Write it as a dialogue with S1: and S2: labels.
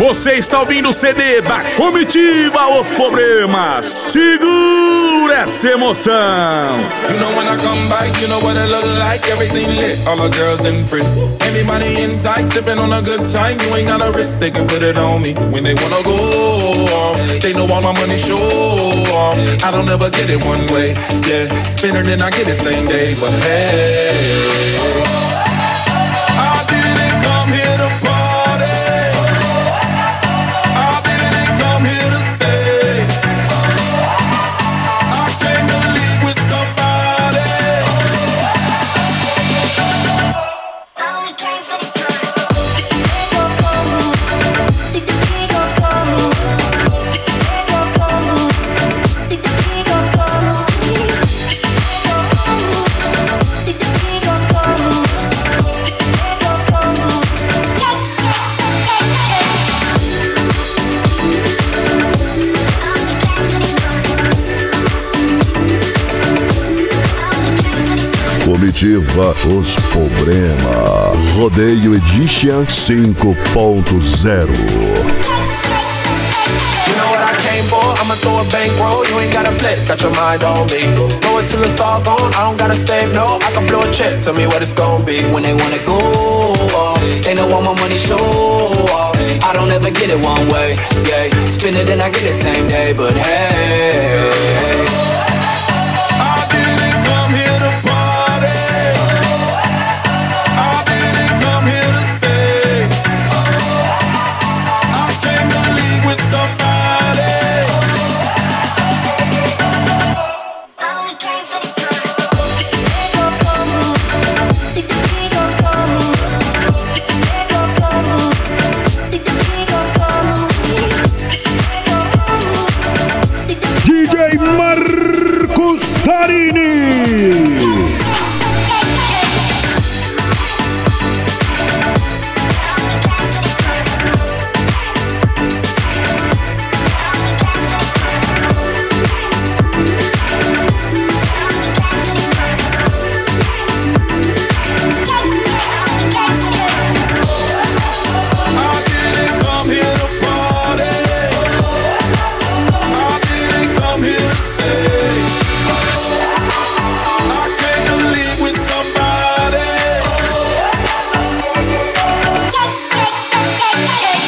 S1: Você está ouvindo o CD da Comitiva Os Problemas. Segura essa emoção.
S2: You know when I come back, you know what it look like. Everything lit, all the girls in front. Everybody inside, sipping on a good time. You ain't got a risk, they can put it on me. When they wanna go off, they know all my money show off. I don't ever get it one way, yeah. Spin it, then I get it same day, but hey, I didn't come here to party. I didn't come here to stay. I came to leave with somebody.
S3: I only came for the
S4: Comitiva Os Problemas Rodeio Edition 5.0.
S5: I'ma throw a bankroll, you ain't gotta flex, got your mind on me. Throw it till it's all gone, I don't gotta save, no. I can blow a check, tell me what it's gonna be. When they wanna go off, they know all my money show off. I don't ever get it one way, yeah. Spin it and I get it same day, but hey,